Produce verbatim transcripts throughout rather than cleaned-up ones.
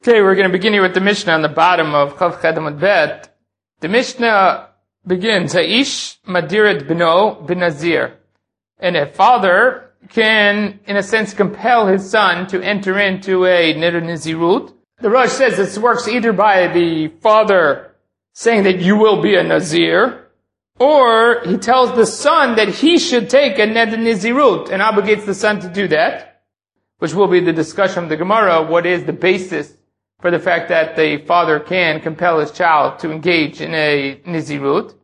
Okay, we're going to begin here with the Mishnah on the bottom of Chav Chet Amud Bet. The Mishnah begins, Ha'ish madiret bino b'nazir. And a father can, in a sense, compel his son to enter into a neder nazirut. The Rosh says this works either by the father saying that you will be a nazir, or he tells the son that he should take a neder nazirut and obligates the son to do that, which will be the discussion of the Gemara. What is the basis for the fact that the father can compel his child to engage in a nizirut?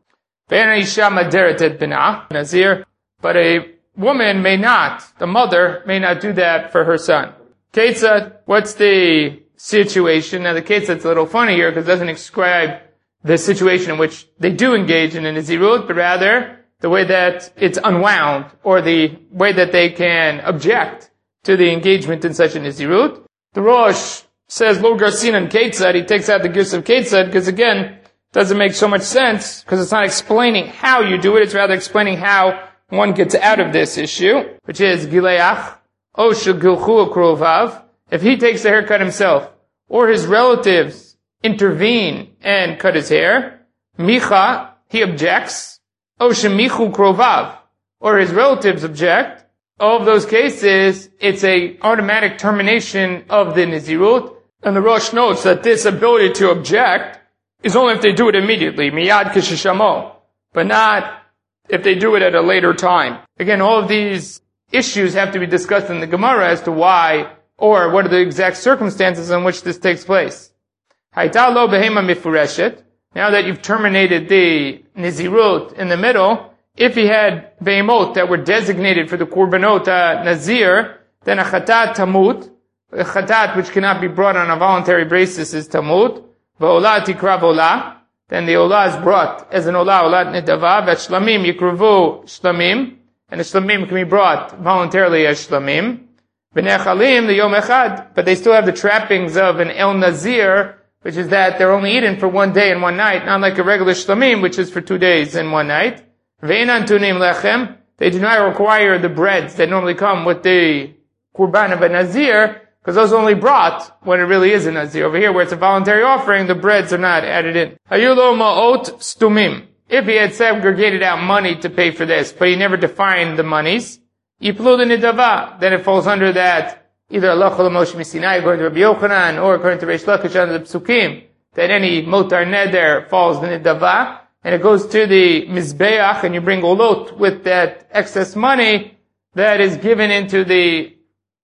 Nazir, but a woman may not, the mother may not do that for her son. Ketzad, what's the situation? Now the Ketzad's a little funny here because it doesn't describe the situation in which they do engage in a nizirut, but rather the way that it's unwound, or the way that they can object to the engagement in such a nizirut. The Rosh says Lo Garsin and Ketzad. He takes out the gifts of Ketzad because, again, doesn't make so much sense because it's not explaining how you do it. It's rather explaining how one gets out of this issue, which is Gileach o shegilchu krovav. If he takes the haircut himself, or his relatives intervene and cut his hair, Micha, he objects, o shemichu krovav, or his relatives object. All of those cases, it's a automatic termination of the nizirut. And the Rosh notes that this ability to object is only if they do it immediately, miyad kishishamo, but not if they do it at a later time. Again, all of these issues have to be discussed in the Gemara as to why, or what are the exact circumstances in which this takes place. Haita lo behema mifureshet. Now that you've terminated the nizirut in the middle, if he had behemot that were designated for the korbanot nazir, then a chatat tamut. A chatat which cannot be brought on a voluntary basis is tamut. V'olah tikrav olah. Then the olah is brought as an olah, olat nedava. V'shlamim yikruvu shlamim. And the shlamim can be brought voluntarily as shlamim. V'nechalim the yom echad. But they still have the trappings of an el nazir, which is that they're only eaten for one day and one night, not like a regular shlamim, which is for two days and one night. Ve'enan tunim lechem. They do not require the breads that normally come with the kurban of a nazir, because those are only brought when it really is a nazir. Over here, where it's a voluntary offering, the breads are not added in. Hayulo ma'ot stumim. If he had segregated out money to pay for this, but he never defined the monies, yiplu the nidava, then it falls under that, either halacha l'moshe misinai, according to Rabbi Yochanan, or according to Reish Lakish under the psukim, that any motar neder falls the nidava, and it goes to the mizbeach, and you bring olot with that excess money that is given into the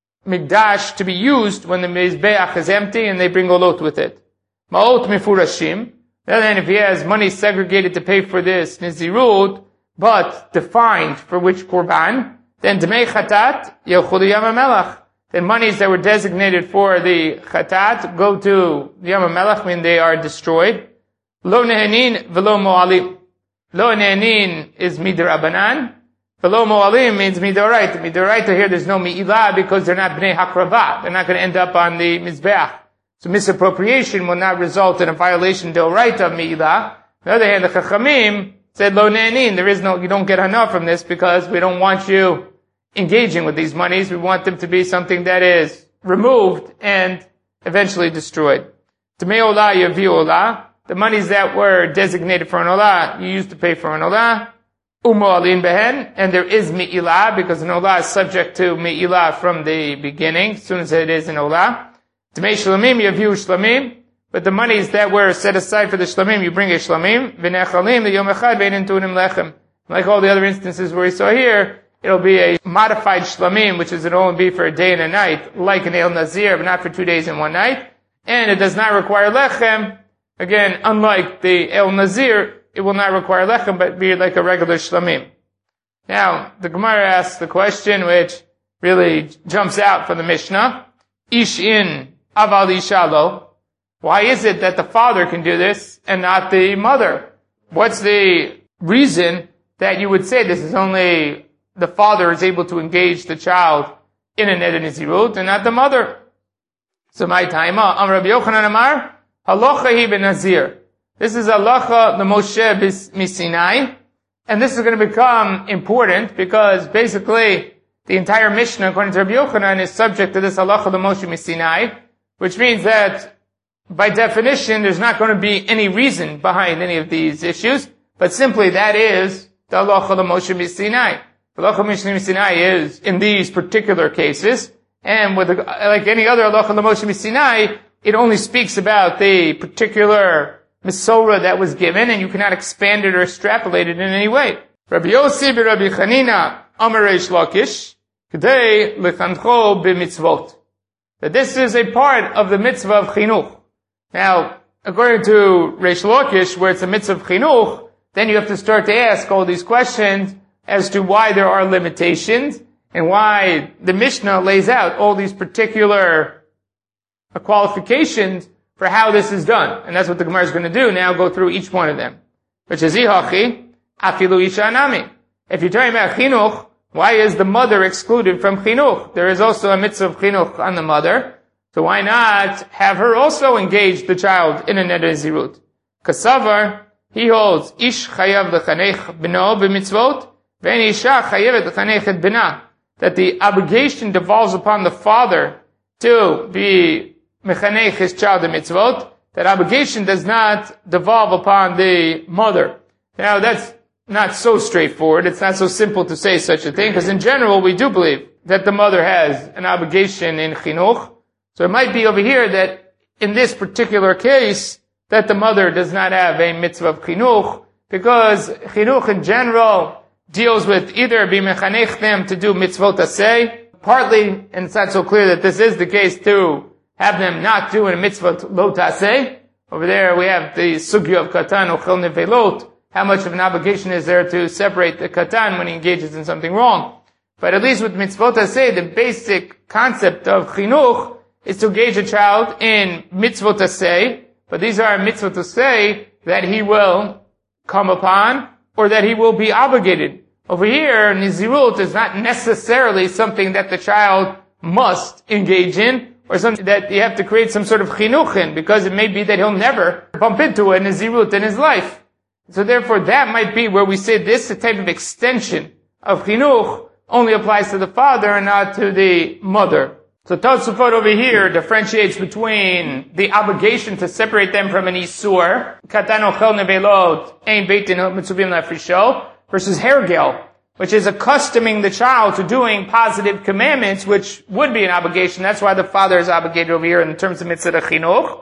Mikdash to be used when the Mizbeach is empty, and they bring olot with it. Ma'ot mifurashim. Then if he has money segregated to pay for this nizirut, but defined for which korban, then Dmei chatat yelchu Yam HaMelech. Then monies that were designated for the chatat go to Yam HaMelech when they are destroyed. Lo nehenin velo mo'alim. Lo nehenin is midrabanan. Velo mo'alim means midoraita. Midoraita here, there's no mi'ilah because they're not bnei hakrava. They're not going to end up on the mizbeach. So misappropriation will not result in a violation deoraita of mi'ilah. On the other hand, the chachamim said lo ne'anin. There is no, you don't get hana from this because we don't want you engaging with these monies. We want them to be something that is removed and eventually destroyed. T'mei olah yavi olah. The monies that were designated for an olah, you used to pay for an olah. Umo'alin behen, and there is mi'ilah, because an olah is subject to mi'ilah from the beginning, as soon as it is an olah. T'mei shlamim yaviu shlamim, but the monies that were set aside for the shlamim, you bring a shlamim. V'nechalim the yom echad ve'enin tunim lechem. Like all the other instances where we saw here, it'll be a modified shlamim, which is it'll only be for a day and a night, like an el nazir, but not for two days and one night. And it does not require lechem. Again, unlike the el nazir, it will not require lechem, but be like a regular shlamim. Now, the Gemara asks the question, which really jumps out from the Mishnah. Ish in aval ishalo. Why is it that the father can do this and not the mother? What's the reason that you would say this is only the father is able to engage the child in a neder nizirut and not the mother? So my time, Am Rabbi Yochanan Amar, halacha hi benazir. This is halacha the Moshe misinai, and this is going to become important because basically the entire Mishnah, according to Rabbi Yochanan, is subject to this halacha the Moshe misinai, which means that by definition, there's not going to be any reason behind any of these issues, but simply that is the halacha l'Moshe Sinai. The halacha l'Moshe Sinai is in these particular cases, and with the, like any other halacha l'Moshe Sinai, it only speaks about the particular Mesorah that was given, and you cannot expand it or extrapolate it in any way. Rabbi Yossi b'Rabbi Chanina Amar Reish Lakish K'dei lechancho b'mitzvot. That this is a part of the mitzvah of chinuch. Now, according to Reish Lakish, where it's a mitzvah of chinuch, then you have to start to ask all these questions as to why there are limitations and why the Mishnah lays out all these particular qualifications for how this is done. And that's what the Gemara is going to do now, go through each one of them. Which is ihachi, afilu isha anami. If you're talking about chinuch, why is the mother excluded from chinuch? There is also a mitzvah of chinuch on the mother. So why not have her also engage the child in a neder zirut? Kasavar, he holds, ish chayav lechanech b'no b'mitzvot, ve'en isha chayavet lechanech et b'na. That the obligation devolves upon the father to be mechanech his child in mitzvot. That obligation does not devolve upon the mother. Now that's not so straightforward. It's not so simple to say such a thing, because in general we do believe that the mother has an obligation in chinuch. So it might be over here that in this particular case, that the mother does not have a mitzvah of chinuch, because chinuch in general deals with either be mechanech them to do mitzvot aseh, partly, and it's not so clear that this is the case, to have them not do a mitzvot lo taseh. Over there we have the sugya of katan ochel nevelot. How much of an obligation is there to separate the katan when he engages in something wrong? But at least with mitzvot aseh, the basic concept of chinuch is to engage a child in mitzvot aseh, but these are mitzvot aseh that he will come upon, or that he will be obligated. Over here, nizirut is not necessarily something that the child must engage in, or something that you have to create some sort of chinuch in, because it may be that he'll never bump into a nizirut in his life. So therefore, that might be where we say this type of extension of chinuch only applies to the father and not to the mother. So Tosafot over here differentiates between the obligation to separate them from an isur, katan ochel nevelot, ein beitin mitzuvim lafrisho, versus hergel, which is accustoming the child to doing positive commandments, which would be an obligation. That's why the father is obligated over here in terms of mitzvah chinuch.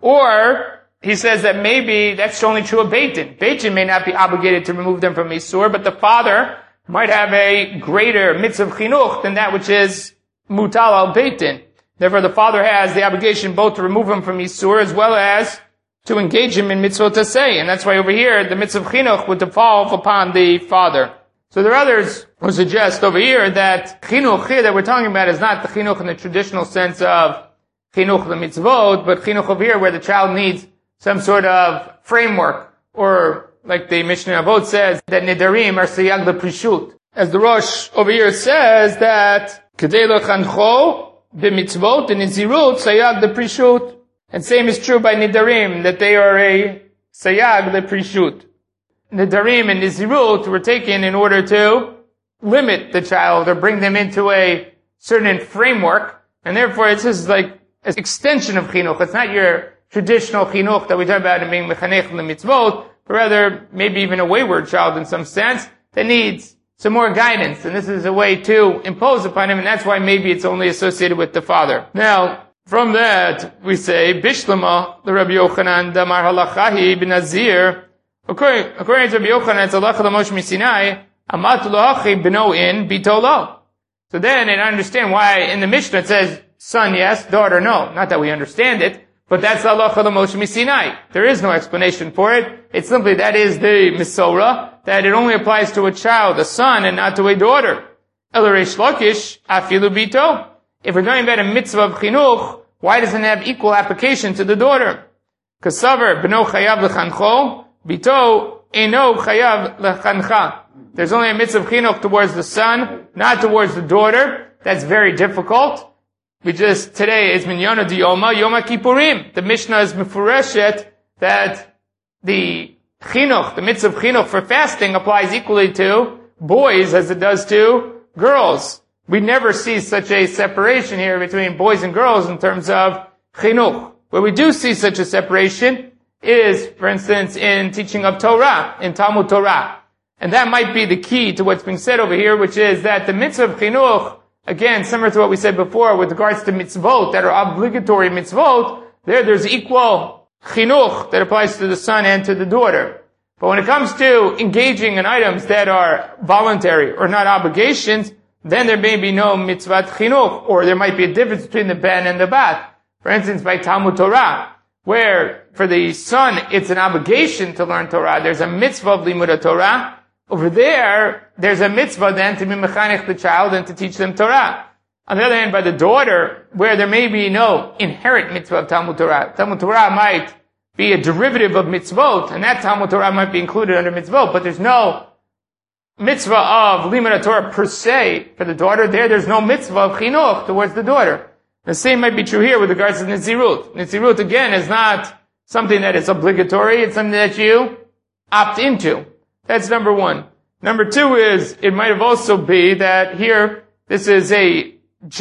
Or he says that maybe that's only true of beitin. Beitin may not be obligated to remove them from isur, but the father might have a greater mitzvah chinuch than that which is mutal al beitin. Therefore, the father has the obligation both to remove him from isur as well as to engage him in mitzvot aseh. And that's why over here, the mitzvah chinuch would devolve upon the father. So there are others who suggest over here that chinuch here that we're talking about is not the chinuch in the traditional sense of chinuch the mitzvot, but chinuch over here where the child needs some sort of framework, or like the Mishnah Avot says, that nidarim are sayag leprishut. As the Rosh over here says that Kedei lechancho b'mitzvot and nizirut sayag leprishut. And same is true by nidarim, that they are a sayag leprishut. Nidarim and nizirut were taken in order to limit the child or bring them into a certain framework, and therefore it's just like an extension of chinuch. It's not your traditional chinuch that we talk about in being mechanech l'mitzvot, but rather maybe even a wayward child in some sense that needs some more guidance, and this is a way to impose upon him, and that's why maybe it's only associated with the father. Now, from that, we say, Bishlama, the Rabbi Yochanan, Damar halachahi b'nazir, according, according to Rabbi Yochanan, it's halacha l'Moshe Sinai, amat lo'achi b'no in, bito lo. So then, and I understand why in the Mishnah it says, son yes, daughter no. Not that we understand it, but that's the halacha l'Moshe Sinai. There is no explanation for it. It's simply that is the Mesorah, that it only applies to a child, a son, and not to a daughter. El Reish Lakish, afilu bito. If we're talking about a mitzvah of chinuch, why doesn't it have equal application to the daughter? Kasaver, b'no chayav lechancho, bito eno chayav lechancha. There's only a mitzvah of chinuch towards the son, not towards the daughter. That's very difficult. We just, today is Minyana Diyoma, Yom Kippurim. The Mishnah is mefureshet that the chinuch, the mitzvah of chinuch for fasting applies equally to boys as it does to girls. We never see such a separation here between boys and girls in terms of chinuch. Where we do see such a separation is, for instance, in teaching of Torah, in Talmud Torah. And that might be the key to what's being said over here, which is that the mitzvah of chinuch, again, similar to what we said before with regards to mitzvot that are obligatory mitzvot, there there's equal chinuch that applies to the son and to the daughter. But when it comes to engaging in items that are voluntary or not obligations, then there may be no mitzvah chinuch, or there might be a difference between the ben and the bat. For instance, by Talmud Torah, where for the son it's an obligation to learn Torah, there's a mitzvah of limud Torah. Over there, there's a mitzvah then to be mechanech the child and to teach them Torah. On the other hand, by the daughter, where there may be no inherent mitzvah of Talmud Torah, Talmud Torah might be a derivative of mitzvot, and that Talmud Torah might be included under mitzvot, but there's no mitzvah of limud Torah per se for the daughter. There, there's no mitzvah of chinuch towards the daughter. The same might be true here with regards to Nizirut. Nizirut, again, is not something that is obligatory, it's something that you opt into. That's number one. Number two is, it might have also be that here, this is a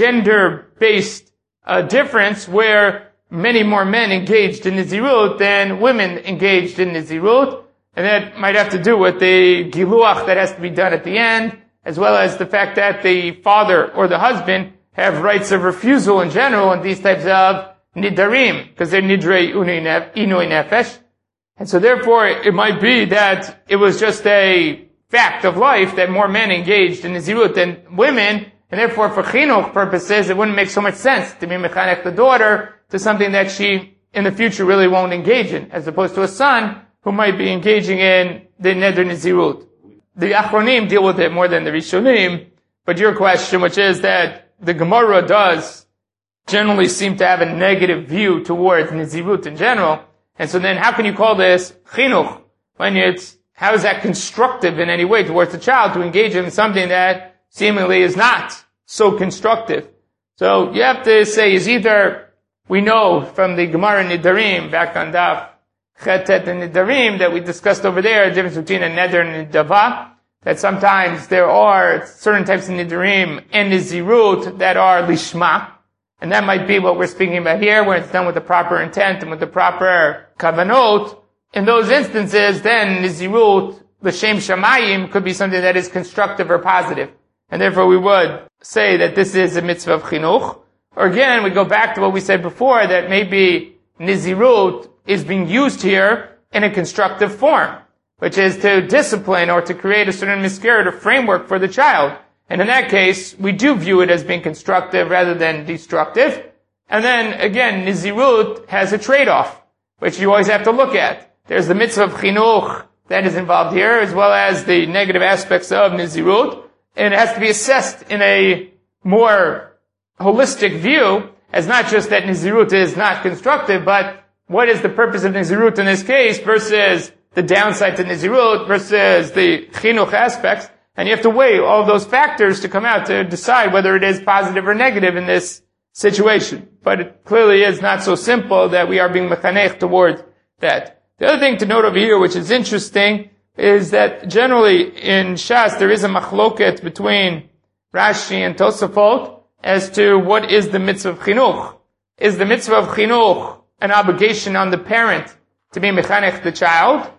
gender-based uh, difference where many more men engaged in Nizirut than women engaged in Nizirut. And that might have to do with the giluach that has to be done at the end, as well as the fact that the father or the husband have rights of refusal in general in these types of nidarim, because they're nidrei inui nefesh. And so therefore, it might be that it was just a fact of life that more men engaged in Nizirut than women, and therefore for chinuch purposes, it wouldn't make so much sense to be mechanech the daughter to something that she in the future really won't engage in, as opposed to a son who might be engaging in the neder Nizirut. The Achronim deal with it more than the Rishonim, but your question, which is that the Gemara does generally seem to have a negative view towards Nizirut in general. And so then how can you call this chinuch when it's, how is that constructive in any way towards the child to engage in something that seemingly is not so constructive? So you have to say is either we know from the Gemara Nidarim back on Daf Chetet and Nidarim that we discussed over there, the difference between a neder and a nidava, that sometimes there are certain types of Nidarim and Nizirut that are lishma. And that might be what we're speaking about here, where it's done with the proper intent and with the proper kavanot. In those instances, then Nizirut, l'shem shamayim, could be something that is constructive or positive. And therefore we would say that this is a mitzvah of chinuch. Or again, we go back to what we said before, that maybe Nizirut is being used here in a constructive form, which is to discipline or to create a certain miskeret or framework for the child. And in that case, we do view it as being constructive rather than destructive. And then, again, Nizirut has a trade-off, which you always have to look at. There's the mitzvah of chinuch that is involved here, as well as the negative aspects of Nizirut. And it has to be assessed in a more holistic view, as not just that Nizirut is not constructive, but what is the purpose of Nizirut in this case versus the downside to Nizirut versus the chinuch aspects. And you have to weigh all those factors to come out to decide whether it is positive or negative in this situation. But it clearly is not so simple that we are being mechanech towards that. The other thing to note over here, which is interesting, is that generally in Shas there is a machloket between Rashi and Tosafot as to what is the mitzvah of chinuch. Is the mitzvah of chinuch an obligation on the parent to be mechanech the child?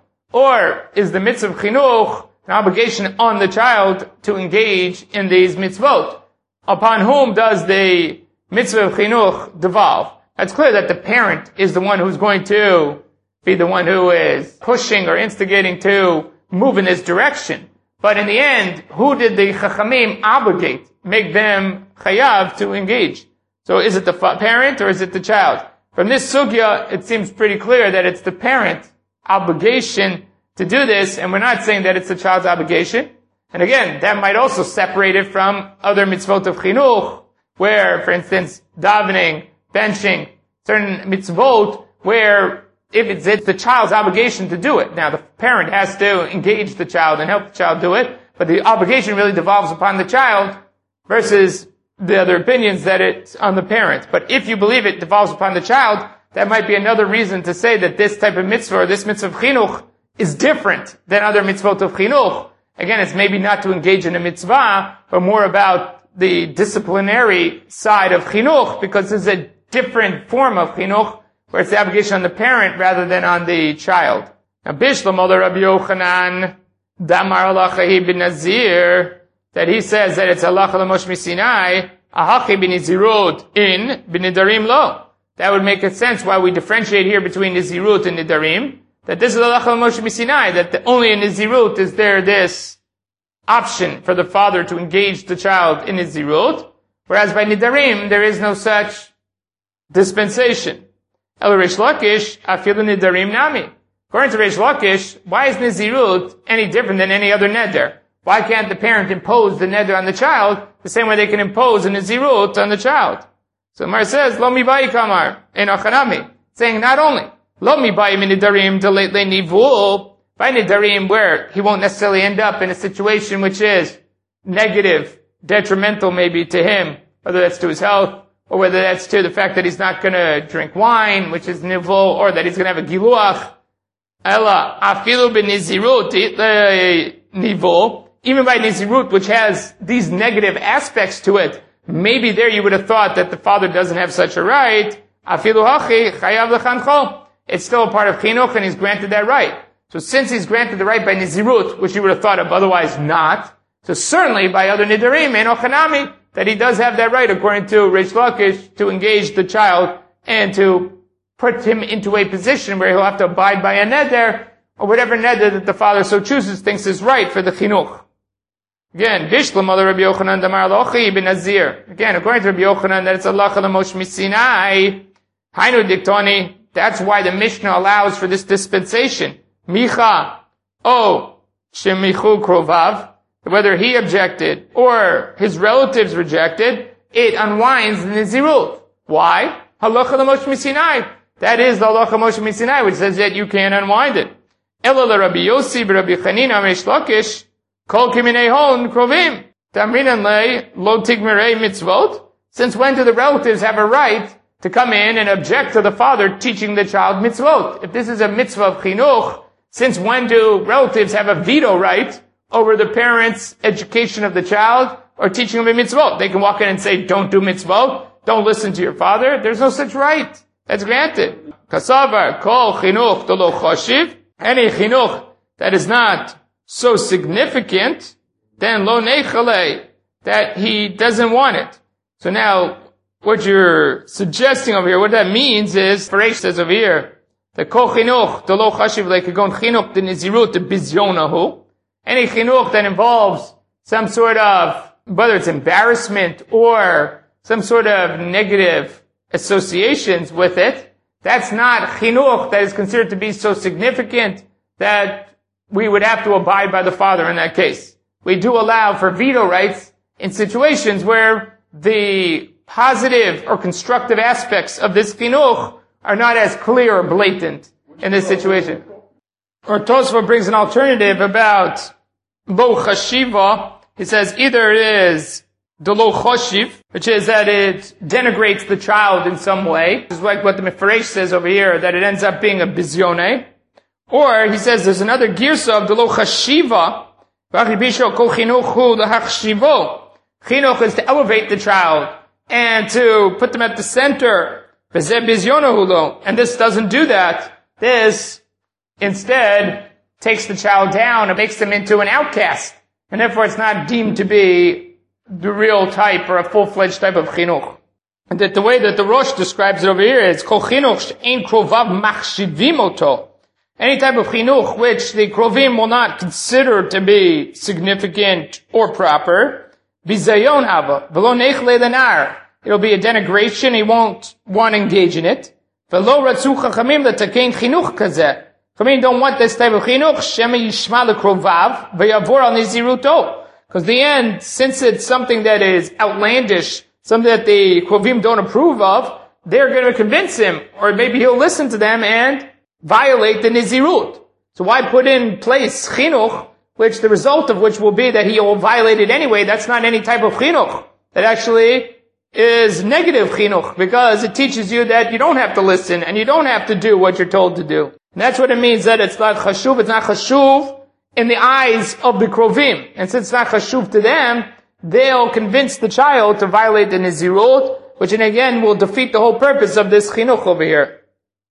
Or is the mitzvah of chinuch an obligation on the child to engage in these mitzvot? Upon whom does the mitzvah of chinuch devolve? It's clear that the parent is the one who's going to be the one who is pushing or instigating to move in this direction. But in the end, who did the chachamim obligate, make them chayav to engage? So is it the parent or is it the child? From this sugya, it seems pretty clear that it's the parent obligation to do this, and we're not saying that it's the child's obligation. And again, that might also separate it from other mitzvot of chinuch, where, for instance, davening, benching, certain mitzvot, where if it's, it's the child's obligation to do it. Now, the parent has to engage the child and help the child do it, but the obligation really devolves upon the child versus the other opinions that it's on the parent. But if you believe it devolves upon the child, that might be another reason to say that this type of mitzvah or this mitzvah of chinuch is different than other mitzvot of chinuch. Again, it's maybe not to engage in a mitzvah, but more about the disciplinary side of chinuch, because it's a different form of chinuch, where it's the obligation on the parent rather than on the child. Now, Bishlam, although Rabbi Yochanan, Damar Halacha Hi B'Nazir, that he says that it's Halacha L'Moshe Misinai, Ahachi B'Nizirut in B'Nidarim Lo. That would make a sense why we differentiate here between Nizirut and Nidarim, that this is Halacha L'Moshe Misinai, that the, only in Nizirut is there this option for the father to engage the child in Nizirut, whereas by Nidarim there is no such dispensation. El Reish Lakish, Afilu Nidarim Nami. According to Reish Lakish, why is Nizirut any different than any other neder? Why can't the parent impose the neder on the child the same way they can impose a Nizirut on the child? So Mar says, Lo mi bayi kamar, en achanami, saying not only, Lo mi bayi min nidarim delayed le nivul, by nidarim where he won't necessarily end up in a situation which is negative, detrimental maybe to him, whether that's to his health, or whether that's to the fact that he's not going to drink wine, which is nivul, or that he's going to have a giluach. Ella, afilu b'nizirut nivul, even by nizirut, which has these negative aspects to it, maybe there you would have thought that the father doesn't have such a right. Afilu hachi chayav lechancho. It's still a part of chinuch, and he's granted that right. So since he's granted the right by nizirut, which you would have thought of otherwise not, so certainly by other nidarim, eno chanami, that he does have that right, according to Reish Lakish, to engage the child and to put him into a position where he'll have to abide by a neder, or whatever neder that the father so chooses thinks is right for the chinuch. Again, Bishlam, mother Rabbi Yochanan, Damar Lochi bin Nazir. Again, according to Rabbi Yochanan, that it's Halacha L'Moshe Misinai. Hainu Diktoni. That's why the Mishnah allows for this dispensation. Micha, oh, Shemichu Krovav. Whether he objected or his relatives rejected, it unwinds the Nizirut. Why? Halacha L'Moshe Misinai. That is the Halacha Moshe Misinai, which says that you can't unwind it. Ela Rabbi Yossi, Rabbi Chanina, Reish Lakish, Kol Kiminei Hon Krovim, Tamrinan Le, Lo Tigmerei Mitzvot. Since when do the relatives have a right to come in and object to the father teaching the child mitzvot? If this is a mitzvah of chinuch, since when do relatives have a veto right over the parent's education of the child or teaching them a mitzvot? They can walk in and say, don't do mitzvot, don't listen to your father. There's no such right. That's granted. Kasavar, kol chinuch delo choshiv, any chinuch that is not so significant, then lo nechale, that he doesn't want it. So now, what you're suggesting over here, what that means is, Paresh says over here, that kol chinuch delo choshiv leikagon chinuch de nizirut de bizyonahu, any chinuch that involves some sort of, whether it's embarrassment or some sort of negative associations with it, that's not chinuch that is considered to be so significant that we would have to abide by the father in that case. We do allow for veto rights in situations where the positive or constructive aspects of this chinuch are not as clear or blatant in this situation. Or Tosfot brings an alternative about lo chashiva. He says either it is the lo choshiv, which is that it denigrates the child in some way. It's like what the Mefaresh says over here, that it ends up being a bizyone. Or he says there's another girsa of the lo chashiva. Chinuch is to elevate the child and to put them at the center. And this doesn't do that. This instead takes the child down and makes them into an outcast. And therefore it's not deemed to be the real type or a full-fledged type of chinuch. And that the way that the Rosh describes it over here is kol chinuch ein krovav machshivim oto. Any type of chinuch which the krovim will not consider to be significant or proper, bizayon hava, velo nechle lenar. It'll be a denigration, he won't want to engage in it. Velo ratzu chachamim letakein chinuch kazeh. Chachamim don't want this type of chinuch, shema yishma lekrovav, v'yavor al niziruto. Because the end, since it's something that is outlandish, something that the krovim don't approve of, they're going to convince him, or maybe he'll listen to them and violate the nizirut. So why put in place chinuch, which the result of which will be that he will violate it anyway? That's not any type of chinuch. That actually is negative chinuch, because it teaches you that you don't have to listen and you don't have to do what you're told to do. And that's what it means that it's not chashuv, it's not chashuv in the eyes of the krovim. And since it's not chashuv to them, they'll convince the child to violate the nizirut, which again will defeat the whole purpose of this chinuch over here.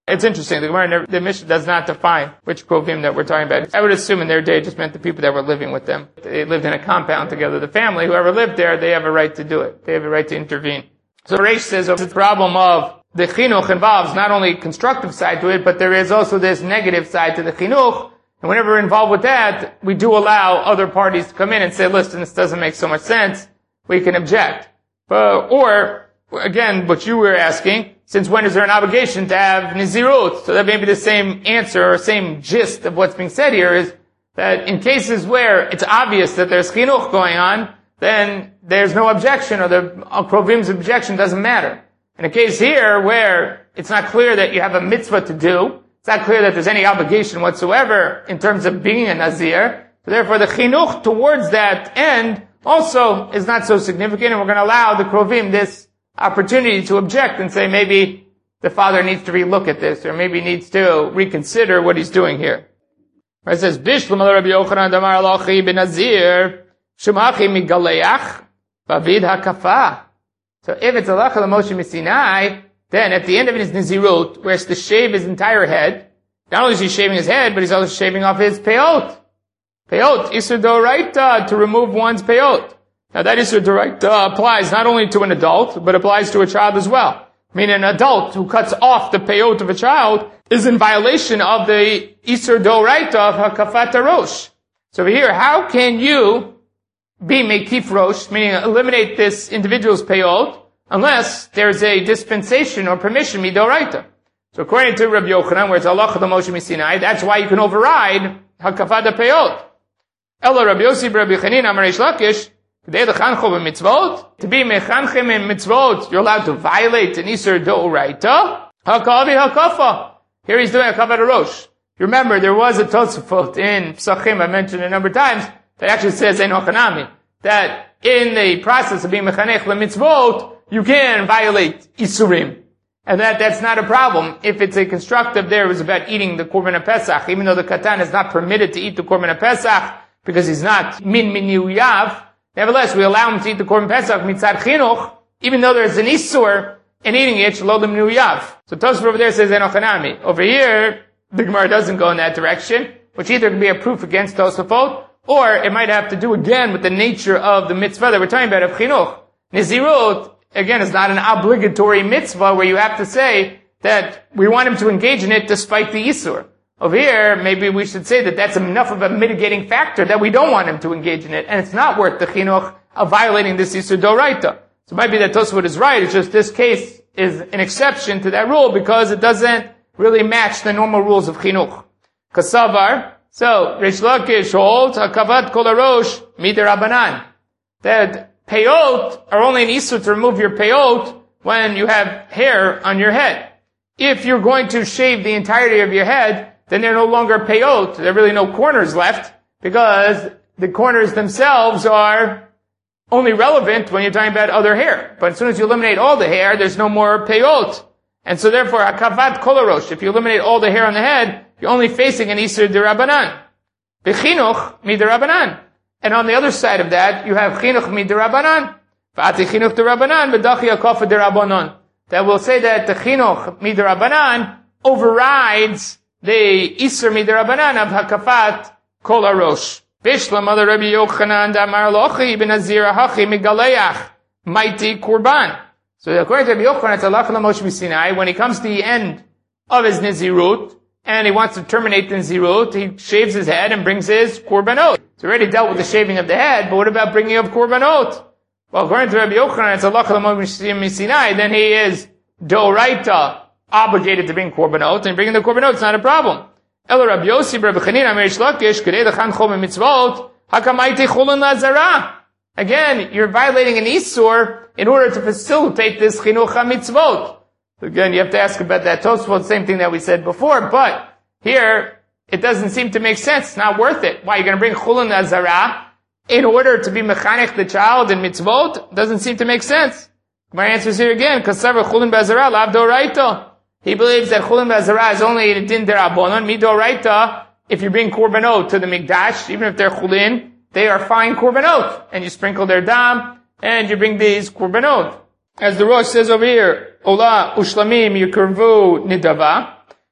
It's interesting. The Gemara, never, the Mishnah does not define which Krovim that we're talking about. I would assume in their day it just meant the people that were living with them. They lived in a compound together. The family, whoever lived there, they have a right to do it. They have a right to intervene. So Reish says oh, the problem of the chinuch involves not only constructive side to it, but there is also this negative side to the chinuch. And whenever we're involved with that, we do allow other parties to come in and say, listen, this doesn't make so much sense. We can object. But, or, again, what you were asking, since when is there an obligation to have Nizirut? So that may be the same answer or same gist of what's being said here is that in cases where it's obvious that there's chinuch going on, then there's no objection or the Krovim's objection doesn't matter. In a case here where it's not clear that you have a mitzvah to do, it's not clear that there's any obligation whatsoever in terms of being a Nazir, so therefore the chinuch towards that end also is not so significant, and we're going to allow the Krovim this opportunity to object and say maybe the father needs to relook at this, or maybe needs to reconsider what he's doing here. It says, Bishlam Rabbi Yochanan Damar Alochi ben Nazir, Shumachi migaleach, Bavid hakafa. So if it's halacha l'Moshe Misinai, then at the end of it is Nizirut, where it's to shave his entire head. Not only is he shaving his head, but he's also shaving off his peot. Peot, Isur Doraita, to remove one's peot. Now that Isur Doraita applies not only to an adult, but applies to a child as well. I mean, an adult who cuts off the peot of a child is in violation of the Isur Doraita of Hakafat Rosh. So over here, how can you be Mekif Rosh, meaning eliminate this individual's peot, unless there's a dispensation or permission midoraita? So according to Rabbi Yochanan, where it's halacha l'Moshe Misinai, that's why you can override hakafat peot. Ela Rabbi Yossi Rabbi Chanina Amar Reish Lakish, k'dei lechancho b'mitzvot, to be mechanchem in mitzvot, you're allowed to violate an isur doraita. Hakavi hakafa. Here he's doing hakafat rosh. You remember there was a Tosafot in Psachim I mentioned a number of times that actually says ein hochanami, that in the process of being mechanech l'mitzvot, you can violate isurim. And that, that's not a problem. If it's a constructive there, it was about eating the Korban HaPesach, even though the Katan is not permitted to eat the Korban HaPesach, because he's not min min yuyav. Nevertheless, we allow him to eat the Korban Pesach mitzad chinuch, even though there's an isur in eating it, shelo lim yuyav. So Tosfot over there says enochanami. Over here, the Gemara doesn't go in that direction, which either can be a proof against Tosfot, or it might have to do again with the nature of the mitzvah that we're talking about of chinuch. Nizirut, again, is not an obligatory mitzvah where you have to say that we want him to engage in it despite the isur. Over here, maybe we should say that that's enough of a mitigating factor that we don't want him to engage in it, and it's not worth the chinuch of violating this isur doraita. So it might be that Tosfot is right, it's just this case is an exception to that rule because it doesn't really match the normal rules of chinuch. Kasavar, so Reish Lakish holds hakavat kol harosh midirabanan, that peot are only an isur to remove your peot when you have hair on your head. If you're going to shave the entirety of your head, then they're no longer peot. There are really no corners left because the corners themselves are only relevant when you're talking about other hair. But as soon as you eliminate all the hair, there's no more peot. And so therefore, hakavat kol harosh, if you eliminate all the hair on the head, you're only facing an isur derabanan. B'chinuch midirabanan. And on the other side of that, you have chinuch midirabanan. V'ati chinuch derabanan, v'dachi hakafa derabanan. That will say that the chinuch midirabanan overrides the isur midirabanan of hakafat kol harosh. Bishlam other Rabbi Yochanan damar lochi ben Nazir hachi migaleach mighty kurban. So according to Rabbi Yochanan, it's halacha l'Moshe Misinai. When he comes to the end of his nizirut and he wants to terminate the nizirut, he shaves his head and brings his korbanot. He's already dealt with the shaving of the head, but what about bringing up korbanot? Well, according to Rabbi Yochanan, it's halacha l'Moshe Misinai. Then he is doraita, obligated to bring korbanot, and bringing the korbanot is not a problem. El Rabbi Yossi, Rabbi Chanina, Amar Reish Lakish, Kedei Lechan Chol Mitzvot, Hakamayti Chulin Lazara. Again, you're violating an isur in order to facilitate this chinuch mitzvot. Again, you have to ask about that Tosfot, same thing that we said before, but here, it doesn't seem to make sense. It's not worth it. Why? You're going to bring Chulin Lazara in order to be mechanech the child in mitzvot? Doesn't seem to make sense. My answer is here again, Kasavar Chulin Bazara, Lav Doraita. He believes that Chulin Bazara is only a din derabanan, midoraita. If you bring korbanot to the mikdash, even if they're chulin, they are fine korbanot. And you sprinkle their dam, and you bring these korbanot. As the Rosh says over here, Ola ushlamim yukurvu nidava.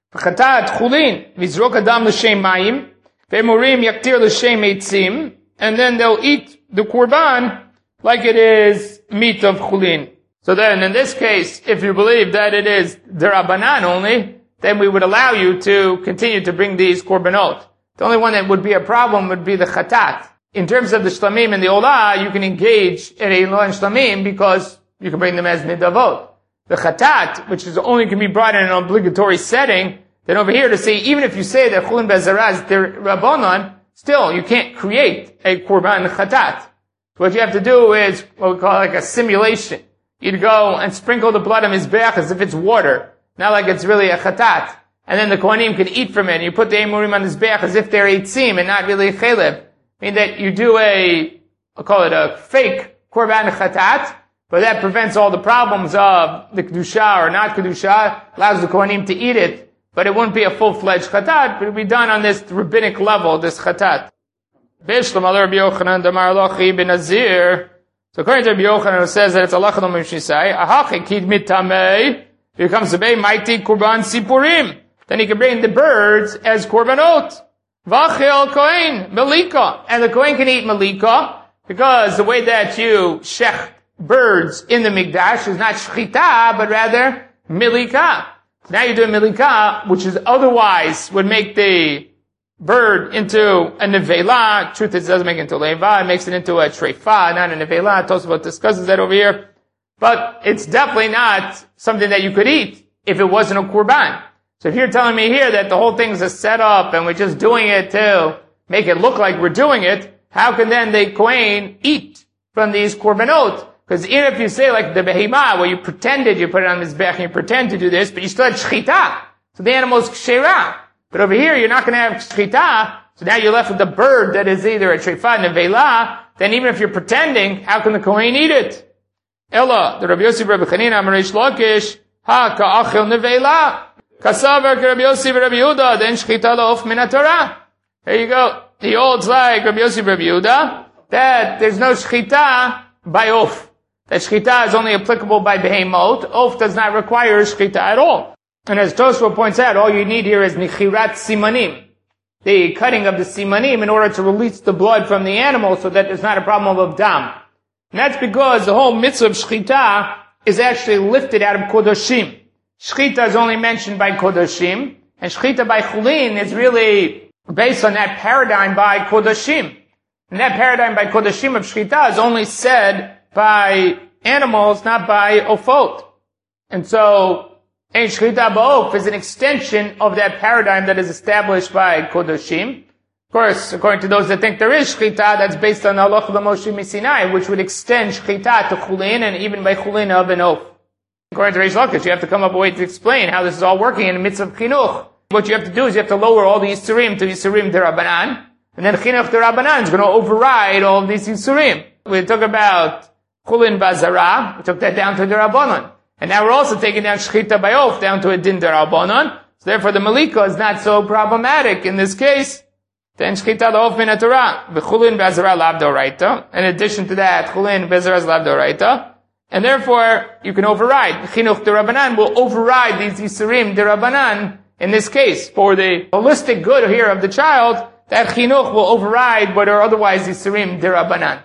Chatat chulin, vizrok adam l'shem mayim, ve'morim yaktir l'shem eitzim, and then they'll eat the korban like it is meat of chulin. So then, in this case, if you believe that it is derabanan only, then we would allow you to continue to bring these korbanot. The only one that would be a problem would be the chatat. In terms of the shlamim and the olah, you can engage in a olah and shlamim because you can bring them as nidavot. The chatat, which is only can be brought in an obligatory setting, then over here to say, even if you say that chulin bezarah is rabbanon, still you can't create a korban chatat. So what you have to do is what we call like a simulation. You'd go and sprinkle the blood on mizbeach as if it's water, not like it's really a chatat. And then the kohanim can eat from it, and you put the emurim on mizbeach as if they're eitzim and not really chelev. I mean that you do a, I'll call it a fake korban chatat, but that prevents all the problems of the kedusha or not kedusha, allows the kohanim to eat it, but it wouldn't be a full-fledged chatat, but it would be done on this rabbinic level, this chatat. Bishlam al Rabbi Yochanan damar lochi ben Nazir. So according to Rabbi Yochanan, it says that it's Allah Chadom Mishisai, ahachi kid mitamei, becomes a bay mighty korban sipurim. Then he can bring the birds as korbanot. Vachil kohen, malika. And the kohen can eat malika, because the way that you shech birds in the mikdash is not shchita, but rather milika. Now you're doing milika, which is otherwise would make the bird into a nevela. Truth is, it doesn't make it into leva. It makes it into a treifa, not a nevela. Tosafot discusses that over here. But it's definitely not something that you could eat if it wasn't a korban. So if you're telling me here that the whole thing's a setup and we're just doing it to make it look like we're doing it, how can then the kohen eat from these korbanot? Because even if you say like the behemah, where you pretended you put it on this bech and you pretend to do this, but you still had shchita. So the animal's kshera. But over here, you're not going to have shchita, so now you're left with the bird that is either a treifa nevela. Then even if you're pretending, how can the kohen eat it? Ella, the Rabbi Yossi Rabbi Chanina Amarish Lakish, ha ka'achil nevela, kasavar Rabbi Yossi Rabbi Yehuda, then shchita lo'of min haTorah. There you go. He holds like Rabbi Yossi Rabbi Yehuda, that there's no shchita by off. That shchita is only applicable by behemot. Oaf does not require shchita at all. And as Tosfot points out, all you need here is nichirat simanim, the cutting of the simanim in order to release the blood from the animal so that there's not a problem of dam. And that's because the whole mitzvah of shchita is actually lifted out of kodoshim. Shchita is only mentioned by kodoshim, and shchita by chulin is really based on that paradigm by kodoshim. And that paradigm by kodoshim of shchita is only said by animals, not by ofot. And so, ein shchita ba'of is an extension of that paradigm that is established by kodoshim. Of course, according to those that think there is shchita, that's based on halacha l'Moshe Misinai, which would extend shchita to chulin and even by chulin of an oaf. According to Reish Lakish, you have to come up with a way to explain how this is all working in the midst of chinuch. What you have to do is you have to lower all the Yisurim to Yisurim derabanan, and then chinuch derabanan is going to override all of these Yisurim. We talk about chulin bazara, we took that down to derabanan. And now we're also taking down shchita bayof down to a din derabanan. So therefore the malika is not so problematic in this case. Then shchita laof min haTorah. V'chulin bazara lav doraita. In addition to that, chulin bazara is lav doraita. And therefore, you can override. Chinuch derabanan will override these yisurim derabanan in this case. For the holistic good here of the child, that chinuch will override what are otherwise yisurim derabanan.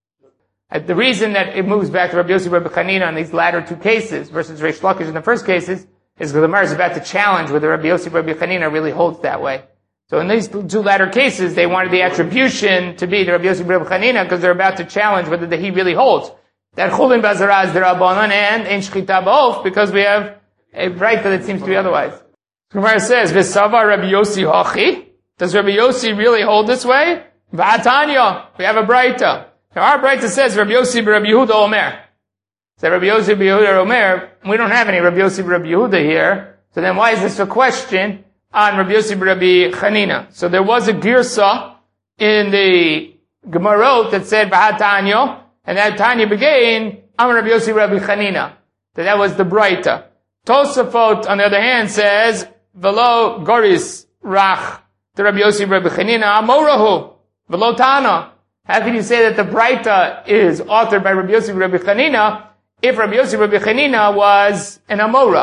The reason that it moves back to Rabbi Yossi Rabbi Chanina in these latter two cases versus Reish Lakish in the first cases is because the Gemara is about to challenge whether Rabbi Yossi Rabbi Chanina really holds that way. So in these two latter cases, they wanted the attribution to be to Rabbi Yossi Rabbi Chanina because they're about to challenge whether the, he really holds. That chulin bazara is derabanan and ein shchita ba'of because we have a right that it seems to be otherwise. The Gemara says, V'sava Rabbi Yossi hachi? Does Rabbi Yossi really hold this way? V'atanya. We have a braita. Now our Braita says Rabbi Yossi Rabbi Yehuda Omer. So Rabbi Yossi Rabbi Yehuda Omer, we don't have any Rabbi Yossi Rabbi Yehuda here. So then why is this a question on Rabbi Yossi Rabbi Chanina? So there was a girsa in the Gemarot that said V'hatanyo, and that Tanya began on Rabbi Yossi Rabbi Chanina. That that was the Braita. Tosafot, on the other hand, says Velo Goris Rach to Rabbi Yossi Rabbi Chanina Amorahu Velo Tana. How can you say that the Braita is authored by Rabbi Yossi Rabbi Chanina if Rabbi Yossi Rabbi Chanina was an Amora?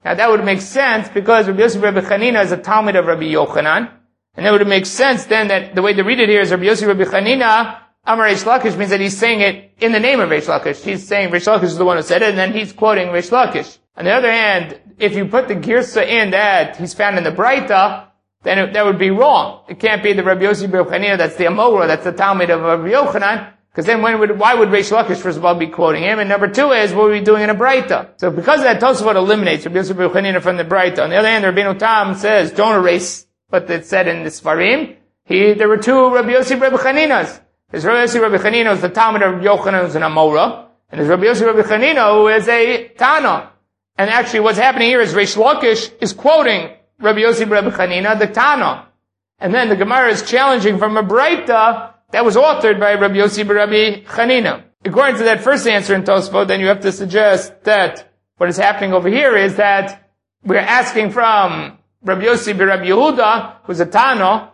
Now that would make sense because Rabbi Yossi Rabbi Chanina is a Talmud of Rabbi Yochanan. And that would make sense then that the way to read it here is Rabbi Yossi Rabbi Chanina, Amar Reish Lakish, means that he's saying it in the name of Reish Lakish. He's saying Reish Lakish is the one who said it, and then he's quoting Reish Lakish. On the other hand, if you put the Girsa in that he's found in the Braita, then it, that would be wrong. It can't be the Rabbi Yossi Rabbi Chanina, that's the Amora, that's the Talmud of Rabbi Yochanan, because then when would, why would Reish Lakish first of all be quoting him? And number two is, what are we doing in a Braita? So because of that, Tosafot eliminates Rabbi Yossi Rabbi Chanina from the Braita. On the other hand, Rabbeinu Tam says, don't erase what it said in the Sfarim. He, there were two Rabbi Yossi Rabbi Chaninas. There's Rabbi Yossi Rabbi Chanina, who's the Talmud of Yochanan, who's an Amora, and there's Rabbi Yossi Rabbi Chanina, who is a Tana. And actually what's happening here is Reish Lakish is quoting Rabbi Yossi Rabbi Chanina, the Tana. And then the Gemara is challenging from a Braita that was authored by Rabbi Yossi Rabbi Chanina. According to that first answer in Tosfot, then you have to suggest that what is happening over here is that we're asking from Rabbi Yossi Rabbi Yehuda, who's a Tana,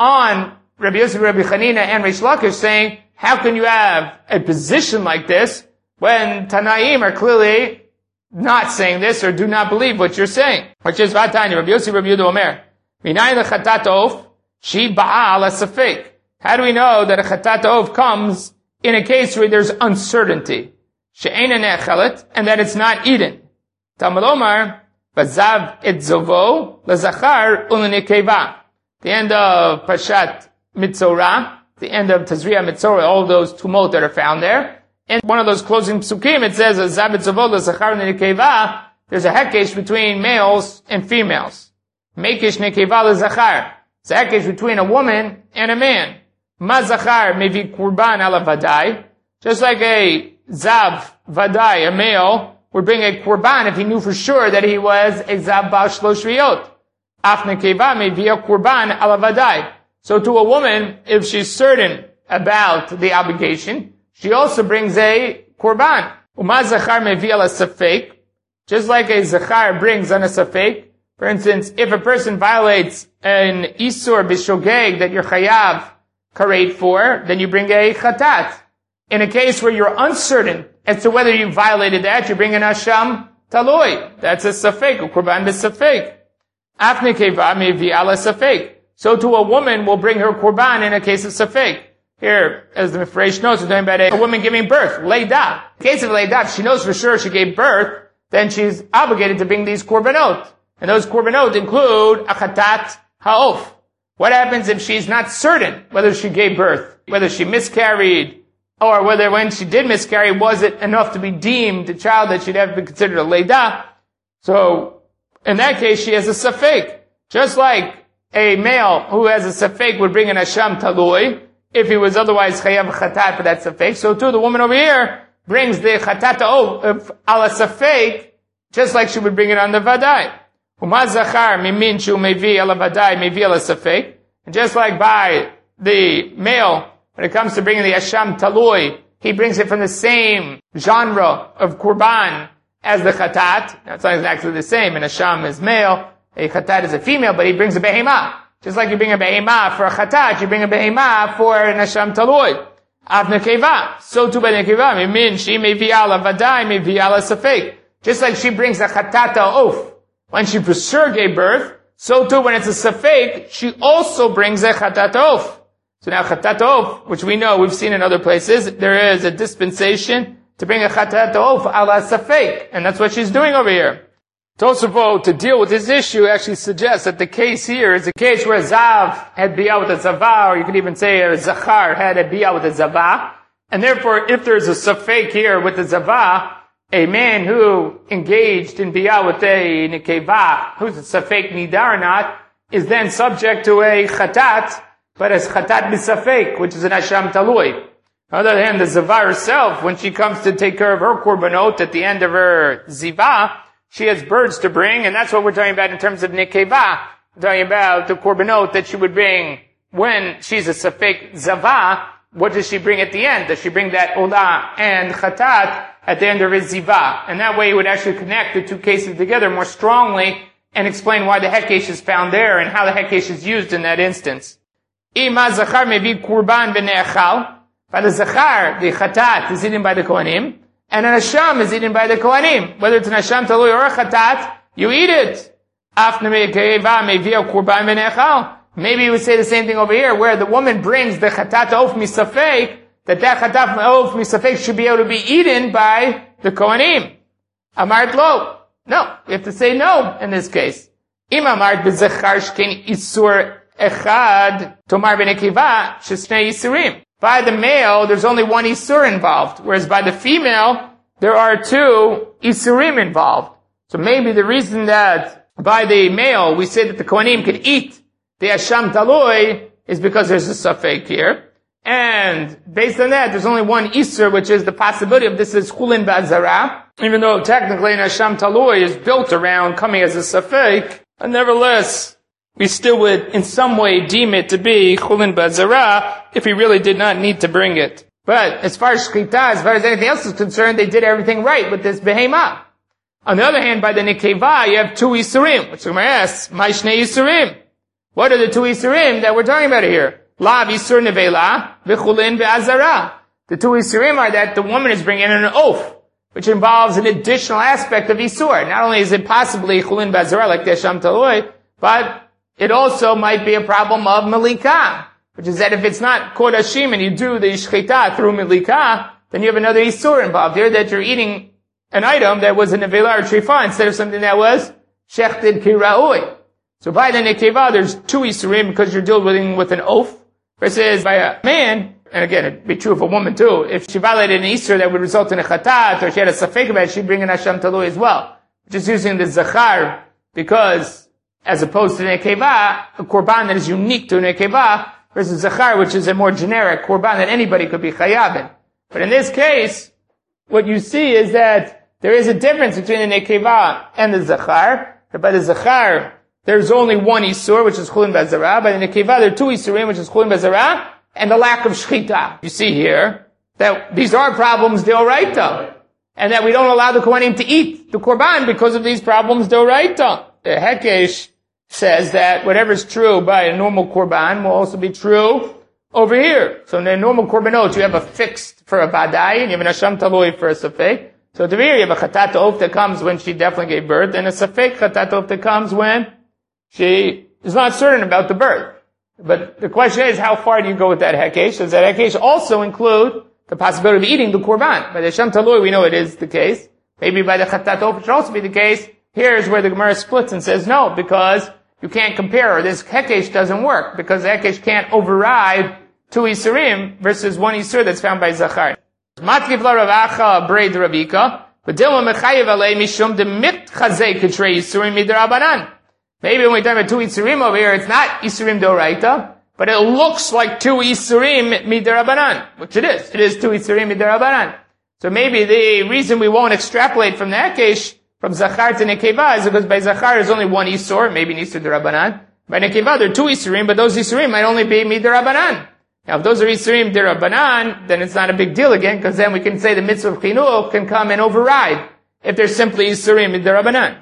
on Rabbi Yossi Rabbi Chanina and Reish Lakish, saying, how can you have a position like this when Tanaim are clearly not saying this or do not believe what you're saying? Which is Vatani, Rabbi Yossi Rabbi Yehuda Omer, Minay lechatat of, she ba'a ala safek. How do we know that a chatat of comes in a case where there's uncertainty? She'ena ne'echelet, and that it's not eaten. Talmud Omar, Vazav et zovo, lazachar ulenekeva. The end of Pashat Mitzorah, the end of Tazria Mitzorah, all those tumult that are found there. In one of those closing psukim, it says, Vazav et zovo, lazachar ulenekeva. There's a hekesh between males and females. Mekish nekeva lazachar. It's a hekesh between a woman and a man. Ma zachar mevi kurban ala vadai. Just like a zav vadai, a male, would bring a kurban if he knew for sure that he was a zav bal shlosh riyot. Af nekeva mevi a kurban ala vadai. So to a woman, if she's certain about the obligation, she also brings a kurban. Uma zachar mevi ala safek. Just like a zachar brings on a safek. For instance, if a person violates an isur b'shogeg that you're chayav karet for, then you bring a chatat. In a case where you're uncertain as to whether you violated that, you bring an asham taloi. That's a safek, a kurban b'safek. Afne keva mevi ala safek. So to a woman will bring her kurban in a case of safek. Here, as the Mefresh notes, we're talking about a, a woman giving birth, leida. In case of leida, if she knows for sure she gave birth, then she's obligated to bring these korbanot. And those korbanot include a chatat ha'of. What happens if she's not certain whether she gave birth, whether she miscarried, or whether when she did miscarry, was it enough to be deemed a child that she'd have to be considered a leida? So, in that case, she has a safek. Just like a male who has a safek would bring an asham talui, if he was otherwise chayav chatat for that safek. So too, the woman over here brings the chatat of ala safek, just like she would bring it on the vadai. Uma zachar mimin shu mevi ala vadai mevi ala safek. And just like by the male, when it comes to bringing the asham talui, he brings it from the same genre of kurban as the chatat. Now, it's not exactly the same. An asham is male, a chatat is a female, but he brings a behemah. Just like you bring a behemah for a chatat, you bring a behemah for an asham talui. Av nekeva. So too by nekeva, mimin she mevi ala vadai mevi ala safek. Just like she brings a chatat oaf when she for sure gave birth, so too when it's a safek, she also brings a chatat oaf. So now chatat oaf, which we know, we've seen in other places, there is a dispensation to bring a chatat oaf ala safek, and that's what she's doing over here. Tosafot, to deal with this issue, actually suggests that the case here is a case where Zav had biyah with a Zavah, or you could even say a Zachar had a biyah with a Zavah, and therefore if there's a safek here with the Zavah, a man who engaged in biyah with a nekeva, who's a safek nidar or not, is then subject to a chatat, but as chatat b'safek, which is an asham talui. On the other hand, the zava herself, when she comes to take care of her korbanot at the end of her ziva, she has birds to bring, and that's what we're talking about in terms of nekeva. We're talking about the korbanot that she would bring when she's a safek zava. What does she bring at the end? Does she bring that olah and chatat at the end of his ziva? And that way you would actually connect the two cases together more strongly and explain why the hekesh is found there and how the hekesh is used in that instance. Ima zachar mevi kurban b'ne'achal. By the zachar, the chatat is eaten by the kohanim, and an asham is eaten by the kohanim. Whether it's an asham talui or a chatat, you eat it. Maybe you would say the same thing over here, where the woman brings the chatat of misafek, that that chatat of misafek should be able to be eaten by the Kohanim. Amart lo. No, you have to say no in this case. Im amart b'zechar shken isur echad tomar b'nekiva shesnei isurim. By the male, there's only one isur involved, whereas by the female, there are two isurim involved. So maybe the reason that by the male we say that the Kohanim can eat the Asham Taloi is because there's a safek here. And based on that, there's only one isur, which is the possibility of this is chulin ba'azara. Even though technically an Asham Taloi is built around coming as a safek, but nevertheless, we still would in some way deem it to be chulin ba'azara if he really did not need to bring it. But as far as shchita, as far as anything else is concerned, they did everything right with this behema. On the other hand, by the nekeva, you have two isurim, which the Gemara asks, my shnei isurim. What are the two isurim that we're talking about here? Lav isur nevela, v'chulin ve'azara. The two isurim are that the woman is bringing in an oath, which involves an additional aspect of isur. Not only is it possibly chulin ve'azara like the Asham Taloi, but it also might be a problem of malika, which is that if it's not kodashim and you do the shchita through malika, then you have another isur involved here that you're eating an item that was a nevela or trifa instead of something that was shechted kira'oi. So by the nekeva, there's two isurim because you're dealing with an oath, versus by a man, and again, it'd be true of a woman too, if she violated an isur that would result in a chatat, or she had a safek about it, she'd bring an Asham Taloi as well. Just using the zachar, because, as opposed to the nekeva, a korban that is unique to a nekeva, versus zachar, which is a more generic korban that anybody could be chayabin. But in this case, what you see is that there is a difference between the nekeva and the zachar, that by the zachar, there's only one isur, which is chulin b'azara. By the nekeva, there are two isurim, which is chulin b'azara, and the lack of shchita. You see here that these are problems deoraita, and that we don't allow the Kohanim to eat the korban because of these problems deoraita. The Hekesh says that whatever is true by a normal korban will also be true over here. So in the normal korbanot, you have a fixed for a badai, and you have an Asham Taloi for a safek. So over here, you have a chatat of that comes when she definitely gave birth, and a safek chatat of that comes when she is not certain about the birth. But the question is, how far do you go with that hekesh? Does that hekesh also include the possibility of eating the korban? By the Asham Taloi, we know it is the case. Maybe by the chatat of it should also be the case. Here's where the Gemara splits and says no, because you can't compare, or this hekesh doesn't work, because the hekesh can't override two isurim versus one isur that's found by zachar. Matkif la Ravacha braid Ravika, but Dilma mechayev alei mishum de mit chazei k'trei isurim midrabanan. Maybe when we talk about two isurim over here, it's not isurim doraita, but it looks like two isurim midrabanan, which it is. It is two isurim midrabanan. So maybe the reason we won't extrapolate from the hekesh from zachar to nekeva is because by zachar there's only one isur, maybe an isur derabanan. By nekeva there are two isurim, but those isurim might only be midrabanan. Now, if those are Isurim Dirabanan, then it's not a big deal again, because then we can say the mitzvah of Chinuch can come and override if they're simply Isurim Dirabanan.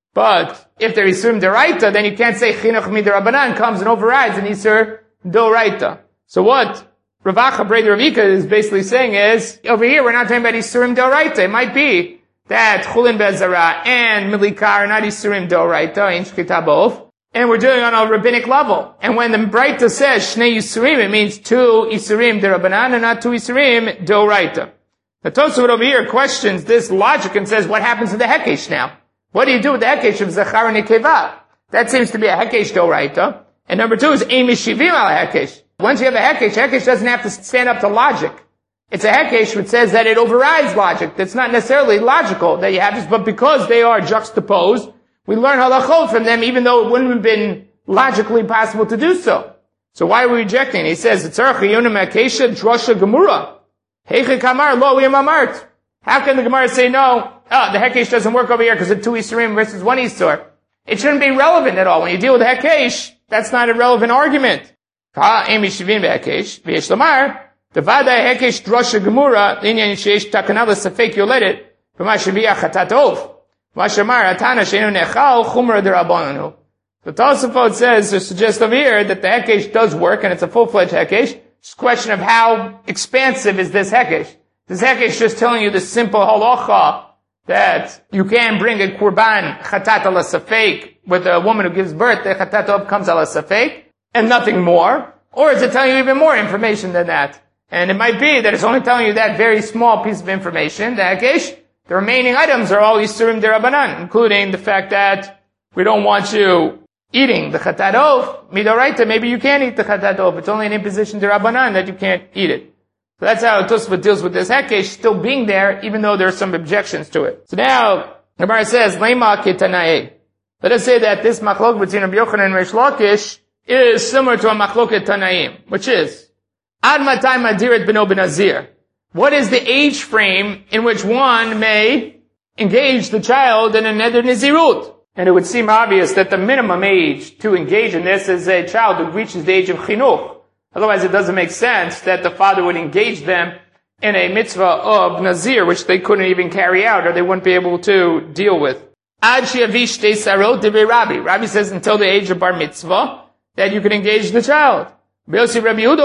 But if they're Isurim Diraita, then you can't say Chinuch Dirabanan comes and overrides an Isur Doraita. So what Ravacha Brei Ravika is basically saying is, over here we're not talking about Isurim Doraita. It might be that Chulin Bezara and Milika are not Isurim Doraita, in Shkita both. And we're doing it on a rabbinic level. And when the Braita says Shnei Yisurim, it means two Yisurim derabanan and not two Yisurim doraita. The Tosafot over here questions this logic and says, what happens to the Hekesh now? What do you do with the Hekesh of Zachar and Nekeva? That seems to be a Hekesh doraita. And number two is Ein Mishivim al Hekesh. Once you have a Hekesh, Hekesh doesn't have to stand up to logic. It's a Hekesh which says that it overrides logic. That's not necessarily logical that you have this, but because they are juxtaposed, we learn halachot from them, even though it wouldn't have been logically possible to do so. So why are we rejecting? He says, "Tzarech yonam akesha drasha gemura. Heiche kamar lo yamamart." How can the Gemara say no? Oh, the hekesh doesn't work over here because of two isurim versus one isur. It shouldn't be relevant at all. When you deal with hekesh, that's not a relevant argument. Ha emi shivin behekesh v'yesh lamar devada hekesh drasha gemura linyan sheish takana l'safek yoledet v'ma sheviyah chatatov. The Tosafot says, or suggests over here, that the Hekesh does work, and it's a full-fledged Hekesh. It's a question of how expansive is this Hekesh. This Hekesh just telling you the simple halacha that you can bring a kurban chatat ala safek with a woman who gives birth, the chatat becomes ala safek, and nothing more? Or is it telling you even more information than that? And it might be that it's only telling you that very small piece of information, that the remaining items are all Yisurim Derabanan, including the fact that we don't want you eating the chatat of midoraita. Maybe you can't eat the chatat of. It's only an imposition Derabanan that you can't eat it. So that's how Tosfot deals with this hekesh still being there, even though there are some objections to it. So now, Gemara says, Lema ketanae. Let us say that this machlok between Rabbi Yochanan and Reish Lakish is similar to a machloket Tanaim, which is, Ad matai madiret beno benazir. What is the age frame in which one may engage the child in a neder nizirut? And it would seem obvious that the minimum age to engage in this is a child who reaches the age of chinuch. Otherwise it doesn't make sense that the father would engage them in a mitzvah of nazir, which they couldn't even carry out or they wouldn't be able to deal with. Ad she'avish te sarot divrei Rabbi. Rabbi says until the age of bar mitzvah, that you can engage the child. Until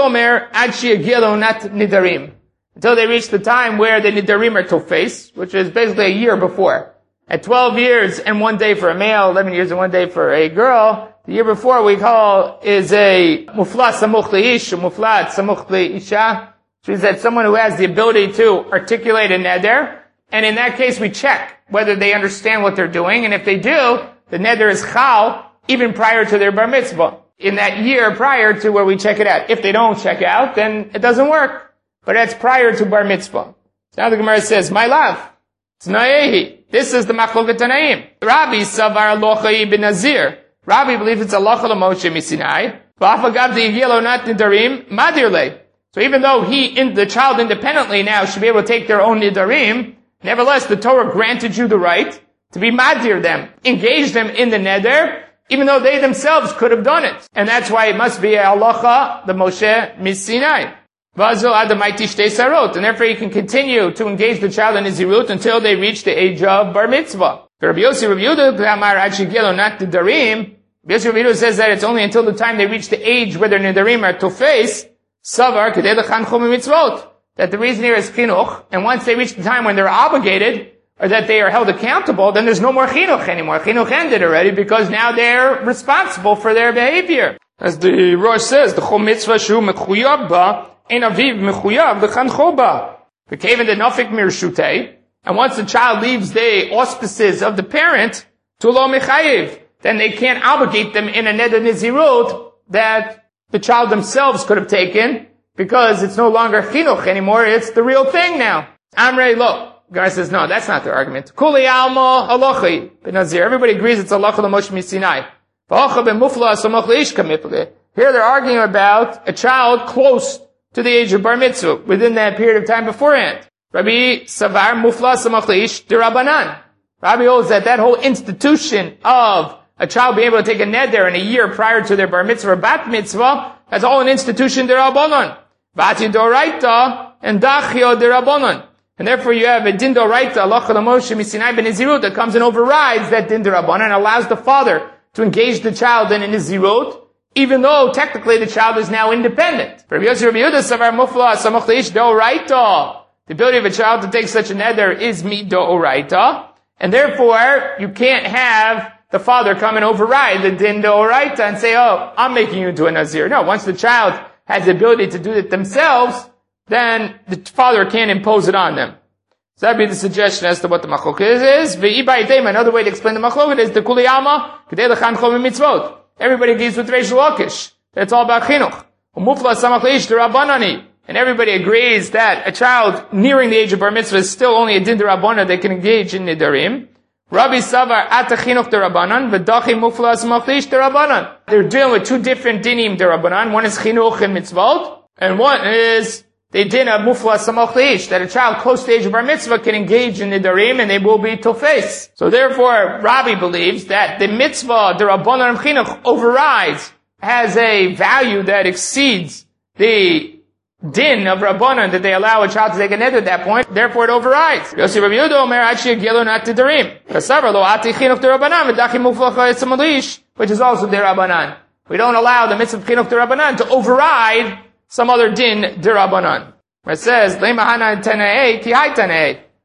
they reach the time where the nidarim are tofes, which is basically a year before. At twelve years and one day for a male, eleven years and one day for a girl, the year before we call is a muflat samuch leish, muflat samuch leisha, which means that someone who has the ability to articulate a neder, and in that case we check whether they understand what they're doing, and if they do, the neder is chal, even prior to their bar mitzvah. In that year prior to where we check it out. If they don't check out, then it doesn't work. But that's prior to bar mitzvah. So now the Gemara says, my love, Tanaehi. This is the machloket Tanaim. Rabbi savar lochai ben nazir. Rabbi believes it's a locha l'moshe misinai. V'afagav de'yigelo nat nidarim madirle. So even though he, in, the child independently now should be able to take their own nidarim, nevertheless the Torah granted you the right to be madir them, engage them in the neder, even though they themselves could have done it. And that's why it must be a halacha, the Moshe Misinai. Vazo adamaiti shtei sarot. And therefore you can continue to engage the child in Nizirut until they reach the age of bar mitzvah. Rabbi Yossi Rabbi Yehuda, K'amar ad shegilo nat nidarim. Rabbi Yossi Rabbi Yehuda says that it's only until the time they reach the age where their nidarim are tofes, savar kedei lechanchom mitzvot. That the reason here is chinuch, and once they reach the time when they're obligated, or that they are held accountable, then there's no more chinuch anymore. Chinuch ended already because now they're responsible for their behavior. As the Rosh says, the chol mitzvah shu mechuyav ba, ein aviv mechuyav lechancho ba. V'keven de nafik mirshutei, and once the child leaves the auspices of the parent, to lo mechayiv, then they can't obligate them in a neder nizirut that the child themselves could have taken, because it's no longer chinuch anymore, it's the real thing now. Amrei lo. Guy says, no, that's not their argument. Kuli alma halachi benazir. Everybody agrees it's halacha l'moshe misinai. V'acha b'mufla samoch leishka miple. Here they're arguing about a child close to the age of bar mitzvah, within that period of time beforehand. Rabbi savar mufla samoch leish derabanan. Rabbi holds that that whole institution of a child being able to take a neder in a year prior to their bar mitzvah or bat mitzvah, that's all an institution derabanan. Vati doraita and dachio derabanan. And therefore you have a din d'oraita, halacha l'moshe misinai ben nizirut, that comes and overrides that din d'rabbanan and allows the father to engage the child in a nizirut, even though technically the child is now independent. Rabbi Yossi Rabbi Yehuda savar mufla samoch leish d'oraita. The ability of a child to take such a neder is mi d'oraita, and therefore you can't have the father come and override the din d'oraita and say, oh, I'm making you into a nazir. No, once the child has the ability to do it themselves, then the father can't impose it on them. So that'd be the suggestion as to what the machloket is. Another way to explain the machloket is the kuli alma kedei lechanchom mitzvot. Everybody agrees with Reish Lakish. That's all about chinuch. Umufla samach leish derabanani. And everybody agrees that a child nearing the age of bar mitzvah is still only a din derabana that can engage in nidarim. Rabbi savar ata chinuch derabanan v'dachi mufla samach leish derabanan. They're dealing with two different dinim derabanan. One is chinuch and mitzvot, and one is they din of mufla samoch leish, that a child close to the age of bar mitzvah can engage in nidarim and they will be tofes. So therefore, Rabbi believes that the mitzvah, the rabbanon chinuch, overrides, has a value that exceeds the din of rabbanon that they allow a child to take a neder at that point. Therefore, it overrides. Yossi Rabbi Yehuda omer achi yagelu nat nidarim. Kasavar lo ati chinuch derabanan v'dachi mufla samoch leish, which is also derabanan. We don't allow the mitzvah of chinuch derabanan to override some other din derabanan. Where it says, Leimahana Tanei, Ki Hai Tanei.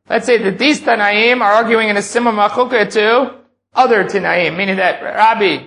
let's say that these Tanaim are arguing in a similar machloket to other Tanaim, meaning that Rabbi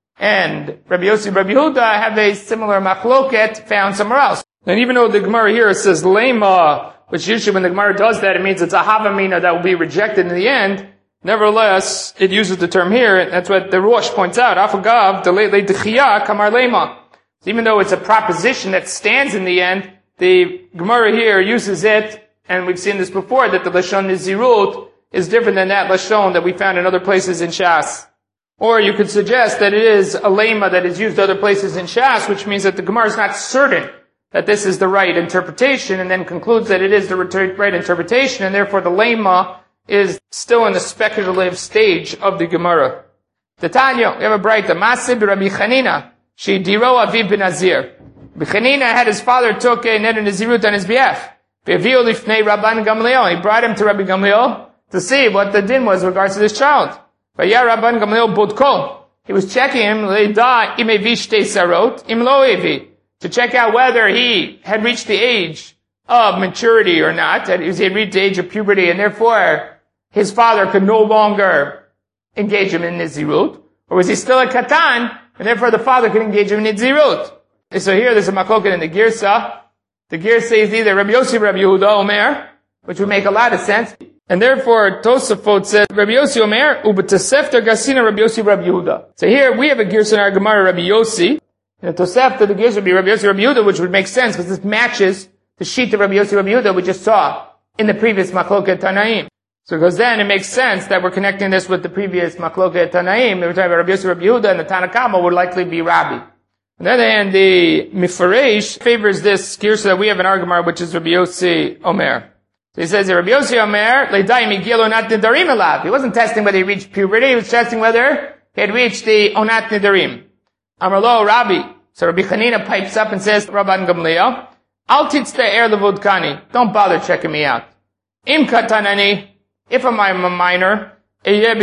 and Rabbi Yossi, Rabbi Yehuda have a similar machloket found somewhere else. And even though the Gemara here says lema, which usually when the Gemara does that, it means it's a havamina that will be rejected in the end. Nevertheless, it uses the term here, and that's what the Rosh points out. Afagav, the late late kamar lema. Even though it's a proposition that stands in the end, the Gemara here uses it, and we've seen this before, that the Lashon Nizirut is different than that Lashon that we found in other places in Shas. Or you could suggest that it is a lema that is used other places in Shas, which means that the Gemara is not certain that this is the right interpretation, and then concludes that it is the right interpretation, and therefore the lema is still in the speculative stage of the Gemara. Tanya, we have a brighter. Masib Rabbi Chanina, she diro aviv ben Nazir. Rabbi Chanina had his father took a net Nazirut on his behalf. Be'avio lifnei Rabban Gamliel. He brought him to Rabbi Gamliel to see what the din was in regards to this child. Vayar Rabban Gamliel bodko. He was checking him, leida im evi shtei sarot, im lo evi, to check out whether he had reached the age of maturity or not, that he had reached the age of puberty, and therefore his father could no longer engage him in Nizirut, or was he still a Katan, and therefore the father could engage him in Nizirut. And so here there's a machloket in the Girsa. The Girsa is either Rabbi Yossi, Rabbi Yehuda, Omer, which would make a lot of sense. And therefore Tosafot says, Rabbi Yossi Omer, u'b'tosefta gasina Rabbi Yossi, Rabbi Yehuda. So here we have a Girsa in our Gemara, Rabbi Yossi, and the Tosefta, the Girsa would be Rabbi Yossi, Rabbi Yehuda, which would make sense, because this matches the sheet of Rabbi Yossi, Rabbi Yehuda we just saw in the previous machloket Tanaim. So because then it makes sense that we're connecting this with the previous machloket Tanaim. We're talking about Rabbi Yossi, Rabbi Yehuda, and the Tanakama would likely be Rabbi. On the other hand, the Mifaresh favors this girsa that we have in our Gemara, which is Rabbi Yossi Omer. So he says, Rabbi Yossi Omer, leidai migil onat nidarim elav. He wasn't testing whether he reached puberty, he was testing whether he had reached the onat nidarim. Amarlo Rabbi. So Rabbi Chanina pipes up and says, Rabban Gamliel, al titzte er levodkani. Don't bother checking me out. Im katanani. If I'm a minor, then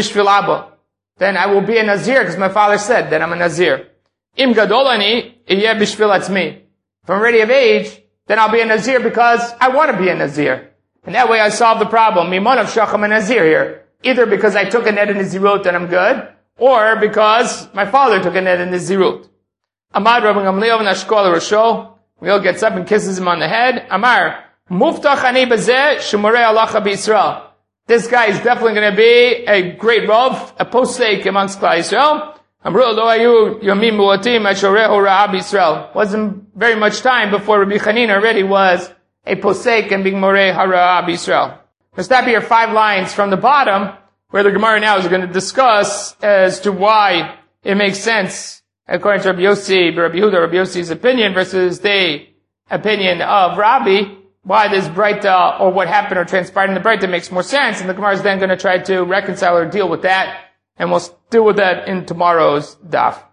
I will be a Nazir, because my father said that I'm a Nazir. Im gadolani, if I'm already of age, then I'll be a Nazir because I want to be a Nazir. And that way I solve the problem. Mimon of Shacham a Nazir here. Either because I took a net in Nazirut and I'm good, or because my father took a net in Nazirut. Amad Rabbi Gamliel v'nashkol Rosho. Gamliel gets up and kisses him on the head. Amar, muftach ani bazeh shemorei halacha b'Yisrael. This guy is definitely going to be a great Rav, a posek amongst Klal Yisrael. Wasn't very much time before Rabbi Chanina already was a posek and being moreh hara b'Yisrael. Now stop here five lines from the bottom, where the Gemara now is going to discuss as to why it makes sense, according to Rabbi Yossi, Rabbi Yehuda, Rabbi Yossi's opinion versus the opinion of Rabbi, why this Breita, or what happened or transpired in the Breita makes more sense, and the Gemara is then going to try to reconcile or deal with that, and we'll deal with that in tomorrow's daf.